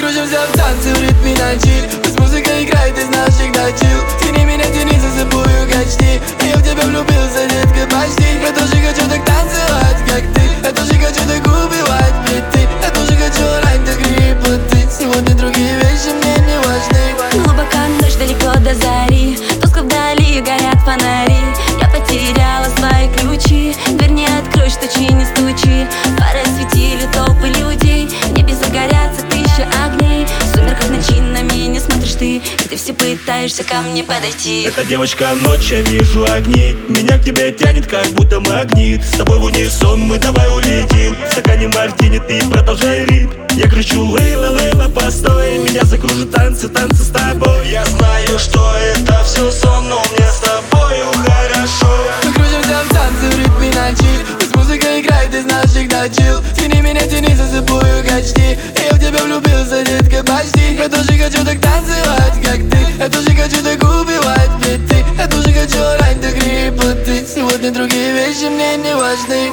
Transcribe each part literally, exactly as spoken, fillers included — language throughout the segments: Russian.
кружимся в танце в ритме ночи. Пусть музыка играет, из нас всегда чил. Тяни меня, тяни, засыпаю, качни. Я в тебя влюбился, детка, почти. Я тоже хочу так танцевать, как ты. Я тоже хочу так убивать биты. Я тоже хочу рать, так репоты. Сегодня другие вещи мне не важны. Глубоко ночь, далеко до зари. Тускло вдали горят фонари. Я потеряла свои ключи. Дверь не откроешь, стучи, не стучи. Фары осветили толпы людей. В небе загорятся тысячи огней. В сумерках ночи на меня смотришь ты. И ты все пытаешься ко мне подойти. Эта девочка ночь, я вижу огни. Меня к тебе тянет, как будто магнит. С тобой в унисон, мы давай улетим. В стакане мартини, ты продолжай ритм. Я кричу: Лейла, Лейла, постой. Меня закружат танцы, танцы с тобой. Я знаю, что это все сон, но мне с тобою хорошо. Мы кружимся в танце в ритме ночи. Пусть музыка играет, из нас всегда чил. Тяни меня, тяни, засыпаю, качни. Я в тебя влюбился, детка, почти. Я тоже хочу так танцевать, как ты. Я тоже хочу так убивать биты. Я тоже хочу орать, так репоты. Сегодня другие вещи мне не важны.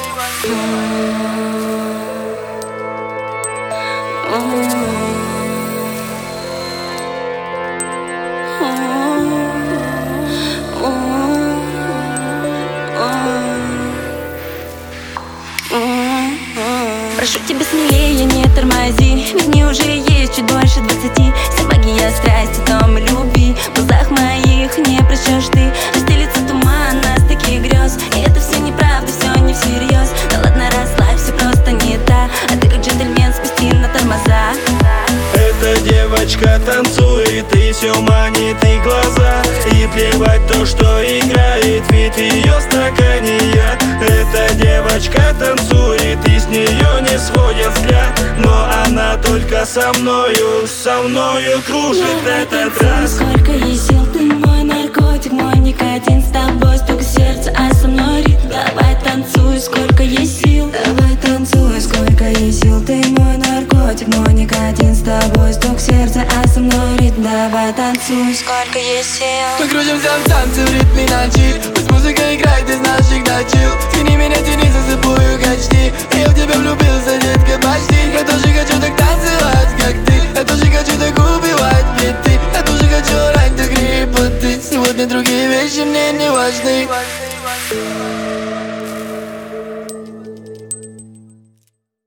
Прошу тебя смелее, не тормози. Ведь мне уже есть чуть больше двадцати. Вся богиня страсти, дом любви. В глазах моих не прощешь ты. Расстелится туман на стыке грез. И это все неправда, все не всерьез. Да ладно, расслабься, просто не та. А ты как джентльмен, спусти на тормоза. Эта девочка танцует и все манит и глаза. И плевать то, что играет, ведь в ее стакане я. Эта девочка танцует и с нее не сводят взгляд. Но она только со мною, со мною кружит этот раз. Сколько есть сил, ты мой наркотик, мой никотин. С тобой стук сердца, а со мной ритм. Давай танцуй, сколько есть сил. Давай танцуй, сколько есть сил. Ты мой наркотик, мой никотин. С тобой стук сердца, а со мной ритм. Давай танцуй, сколько есть сил. Мы кружимся в танце в ритме ночи. Пусть музыка играет, из нас всегда чил. Тяни меня, тяни, засыпаю, качни. Я в тебя влюбился,